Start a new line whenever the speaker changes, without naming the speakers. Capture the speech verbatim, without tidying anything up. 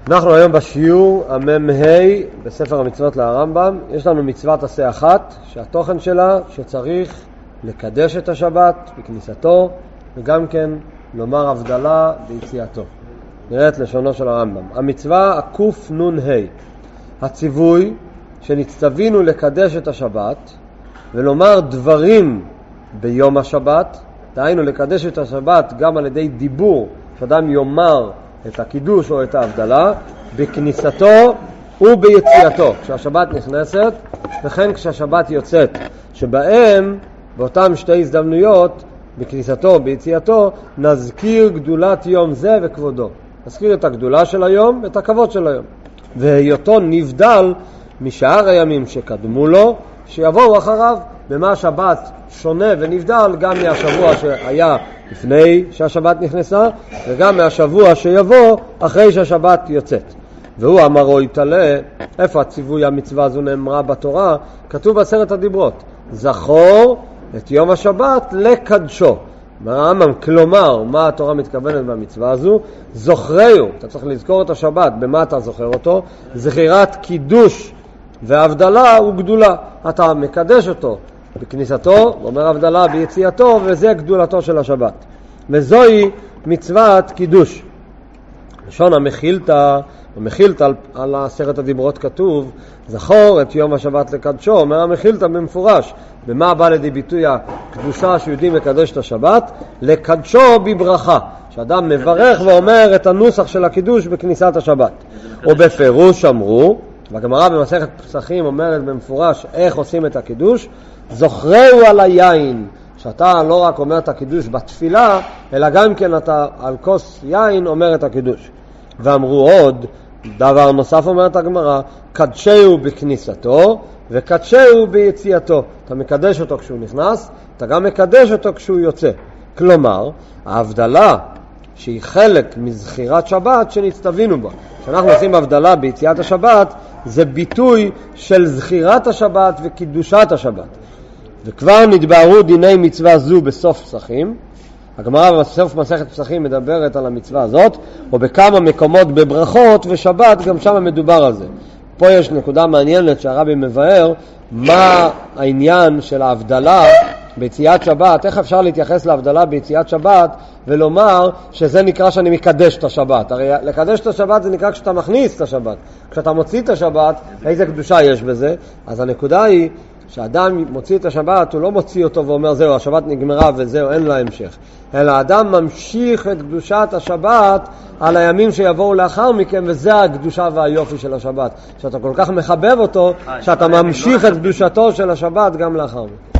אנחנו היום בשיעור המ"ה בספר המצוות לרמב"ם. יש לנו מצוות עשה אחת שהתוכן שלה שצריך לקדש את השבת בכניסתו וגם כן לומר הבדלה ביציאתו. נראה את לשונו של הרמב"ם. המצווה הקוף נון ה', הציווי שנצטווינו לקדש את השבת ולומר דברים ביום השבת, דהיינו לקדש את השבת גם על ידי דיבור, שאדם יאמר את הקידוש או את ההבדלה בכניסתו וביציאתו, כשהשבת נכנסת וכן כשהשבת יוצאת, שבהם באותם שתי הזדמנויות בכניסתו וביציאתו נזכיר גדולת יום זה וכבודו, נזכיר את הגדולה של היום ואת הכבוד של היום, והיותו נבדל משאר הימים שקדמו לו שיבואו אחריו. במה השבת שונה ונבדל גם מהשבוע שהיה לפני שהשבת נכנסה וגם מהשבוע שיבוא אחרי שהשבת יוצאת. והוא אמרו יתעלה, איפה הציווי המצווה הזו נאמרה בתורה? כתוב בעשרת הדיברות, זכור את יום השבת לקדשו. כלומר, מה התורה מתכוונת במצווה הזו? זוכרהו, אתה צריך לזכור את השבת. במה אתה זוכר אותו? זכירת קידוש והבדלה וגדולה, אתה מקדש אותו בכניסתו, אומר הבדלה ביציאתו, וזה גדולתו של השבת, וזוהי מצוות קידוש. לשון המחילתא, המחילתא על, על עשרת הדיברות כתוב זכור את יום השבת לקדשו. אומר המחילתא במפורש, במה בא לידי ביטוי הקדושה שיודעים לקדש את השבת? לקדשו בברכה, שאדם מברך ואומר את הנוסח של הקידוש בכניסת השבת. ובפירוש אמרו, והגמרא במסכת פסחים אומרת במפורש איך עושים את הקידוש, זוכרהו על היין, שאתה לא רק אומר את הקידוש בתפילה, אלא גם כן אתה על כוס יין אומר את הקידוש. ואמרו עוד דבר נוסף, אומרת הגמרא, קדשהו בכניסתו וקדשהו ביציאתו. אתה מקדש אותו כשהוא נכנס, אתה גם מקדש אותו כשהוא יוצא. כלומר, ההבדלה שהיא חלק מזכירת שבת שנצטווינו בה, שאנחנו עושים הבדלה ביציאת השבת, זה ביטוי של זכירת השבת וקידושת השבת. וכבר נתבהרו דיני מצווה זו בסוף פסחים. הגמרא בסוף מסכת פסחים מדברת על המצווה הזאת, ובכמה מקומות בברכות ושבת גם שם מדובר על זה. פה יש נקודה מעניינת שהרבי מבאר, מה העניין של ההבדלה ביציאת שבת, איך אפשר להתייחס להבדלה ביציאת שבת ולומר שזה נקרא שאני מקדש את השבת. הרי לקדש את השבת זה נקרא כשאתה מכניס את השבת, כשאתה מוציא את השבת איזה קדושה יש בזה. אז הנקודה היא שאדם מוציא את השבת, הוא לא מוציא אותו ואומר זהו השבת נגמרה וזהו אין לה המשך, אלא האדם ממשיך את קדושת השבת על הימים שיבואו לאחר מכן, וזה הקדושה והיופי של השבת, שאתה כל כך מחבב אותו שאתה ממשיך את קדושתו של השבת גם לאחר מכן.